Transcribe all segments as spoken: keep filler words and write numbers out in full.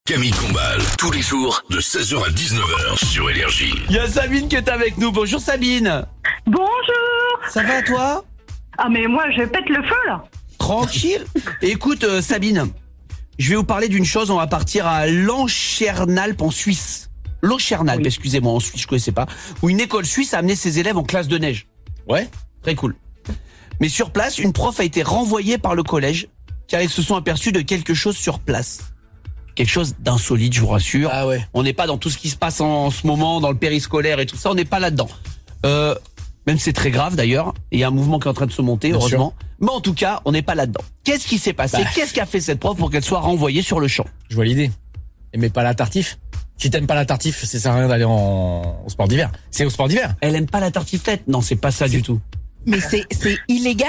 Camille Combal, tous les jours de seize heures à dix-neuf heures sur Énergie. Il y a Sabine qui est avec nous. Bonjour Sabine. Bonjour. Ça va toi? Ah mais moi je pète le feu là. Tranquille. Écoute euh, Sabine, je vais vous parler d'une chose. On va partir à Lanchernalp en Suisse. Lanchernalp, Oui. excusez-moi, en Suisse, je connaissais pas. Où une école suisse a amené ses élèves en classe de neige. Ouais. Très cool. Mais sur place, une prof a été renvoyée par le collège car ils se sont aperçus de quelque chose sur place. Quelque chose d'insolite, je vous rassure. Ah ouais. On n'est pas dans tout ce qui se passe en, en ce moment, dans le périscolaire et tout ça, on n'est pas là-dedans. Euh, même c'est très grave d'ailleurs, et il y a un mouvement qui est en train de se monter, Bien heureusement. Mais en tout cas, on n'est pas là-dedans. Qu'est-ce qui s'est passé? Bah. Qu'est-ce qu'a fait cette prof pour qu'elle soit renvoyée sur le champ? Je vois l'idée. Aimez pas la tartif? Si t'aimes pas la tartif, ça sert à rien d'aller en... au sport d'hiver. C'est au sport d'hiver. Elle aime pas la tartiflette? Non, c'est pas ça du tout. Mais c'est c'est illégal.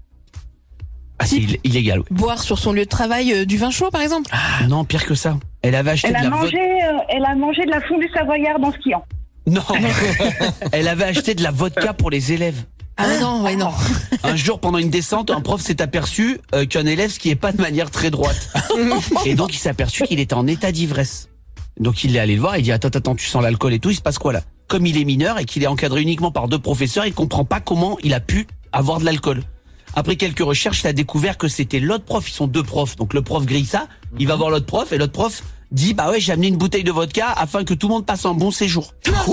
Ah, c'est ill- illégal, oui. Boire sur son lieu de travail euh, du vin chaud, par exemple. Ah, non, pire que ça. Elle avait acheté Elle de a la mangé, vodka. euh, elle a mangé de la fondue savoyarde en skiant. Non, elle avait acheté de la vodka pour les élèves. Ah non, ouais non. Un jour, pendant une descente, un prof s'est aperçu euh, qu'un élève skiait pas de manière très droite. Et donc, il s'est aperçu qu'il était en état d'ivresse. Donc, il est allé le voir, il dit, attends, attends, tu sens l'alcool et tout, il se passe quoi là? Comme il est mineur et qu'il est encadré uniquement par deux professeurs, il comprend pas comment il a pu avoir de l'alcool. Après quelques recherches, il a découvert que c'était l'autre prof, ils sont deux profs. Donc, le prof grille ça, il va voir l'autre prof et l'autre prof dit, bah ouais, j'ai amené une bouteille de vodka afin que tout le monde passe un bon séjour. Quoi?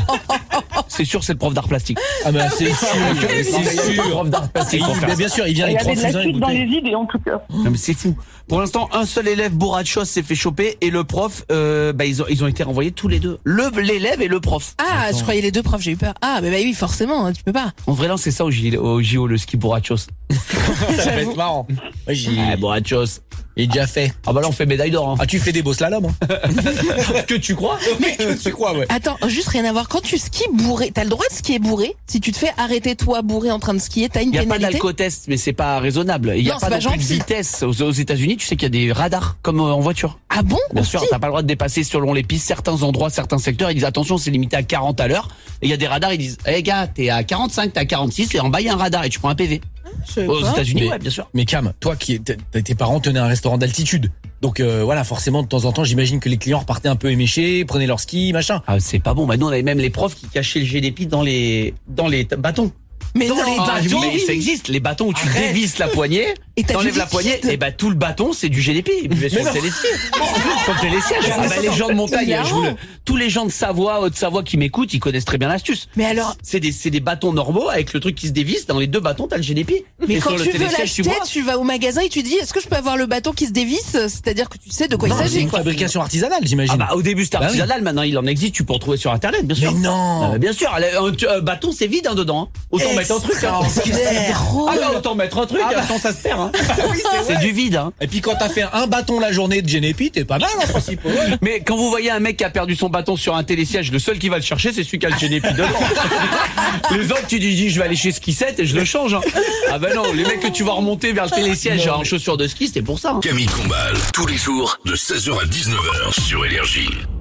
C'est sûr, c'est le prof d'art plastique. Ah bah c'est sûr, c'est c'est sûr. prof d'art plastique. pour faire Mais ça. bien sûr, il vient Il y avec avait trois de fusains et l'acide une dans les bouteille. idées en tout cas. Non mais c'est fou. Pour l'instant, un seul élève bourrachos s'est fait choper et le prof, euh, bah ils ont ils ont été renvoyés tous les deux. Le l'élève et le prof. Ah, Attends. je croyais les deux profs, j'ai eu peur. Ah, mais bah oui, forcément, hein, tu peux pas. On devrait lancer ça au J, au J O, le ski bourrachos. Ça va être marrant. Ouais, j'y Ah, bourachos. j'ai déjà fait. Ah bah là on fait médaille d'or. Hein. Ah, tu fais des beaux slaloms, hein? Que tu crois? Mais tu crois, ouais. Attends, juste rien à voir. Quand tu skis bourré, t'as le droit de skier bourré. Si tu te fais arrêter toi bourré en train de skier, t'as une Il y a pas pénalité. d'alcotest, mais c'est pas raisonnable. Il y a Non, pas c'est pas non plus de gentil. vitesse. Aux, aux États-Unis, tu sais qu'il y a des radars comme euh, en voiture. Ah bon? Bien Au sûr, ski t'as pas le droit de dépasser selon les pistes certains endroits, certains secteurs. Ils disent attention, c'est limité à quarante à l'heure. Et il y a des radars, ils disent, eh gars, t'es à quarante-cinq, t'es à quarante-six, et en bas il y a un radar et tu prends un P V. Je sais Aux pas. États-Unis, Mais- ouais, bien sûr. Mais Cam, toi qui t'es- tes parents tenaient un restaurant d'altitude. Donc euh, voilà, forcément de temps en temps, j'imagine que les clients repartaient un peu éméchés, prenaient leur ski, machin. Ah, c'est pas bon. Bah, nous, on avait même les profs qui cachaient le G D P dans les, dans les t- bâtons. Mais Dans non, les ah, bâtons, oui. mais ça existe. Les bâtons où tu Arrête. dévisses la poignée, Et t'as t'enlèves du la poignée, liquide. et bah, tout le bâton, c'est du G D P. Ils buvaient sur non. le télésiège. Sur le télésiège. Ah, bah, les gens de montagne, Mais je vous le- non. tous les gens de Savoie, Haute-Savoie qui m'écoutent, ils connaissent très bien l'astuce. Mais alors, C'est des, c'est des bâtons normaux avec le truc qui se dévisse. Dans les deux bâtons, t'as le G D P. mais Et quand sur le tu veux télésiège, l'acheter, vois. tu vas au magasin et tu dis, est-ce que je peux avoir le bâton qui se dévisse? C'est-à-dire que tu sais de quoi Non, il c'est s'agit, une quoi. fabrication artisanale, j'imagine. Ah bah au début c'était Bah oui. artisanal, maintenant il en existe, tu peux en trouver sur internet, bien sûr. Mais non. Euh, bien sûr, un, tu- un bâton c'est vide hein, dedans. hein. Autant mettre un truc. Hein. Ah bah autant mettre un truc, Ah bah. sinon ça se perd. Hein. oui, c'est C'est vrai. du vide. Hein. Et puis quand t'as fait un bâton la journée de Genepi, t'es pas mal en principe. Ouais. Mais quand vous voyez un mec qui a perdu son bâton sur un télésiège, le seul qui va le chercher c'est celui qui a le G D P dedans. Les autres tu dis, dis je vais aller chez Ski sept et je le change. Hein. Ah bah non, les mecs que tu vas remonter vers le télésiège en chaussures de ski, c'était pour ça. Hein. Camille Combal, tous les jours de seize heures à dix-neuf heures sur Énergie.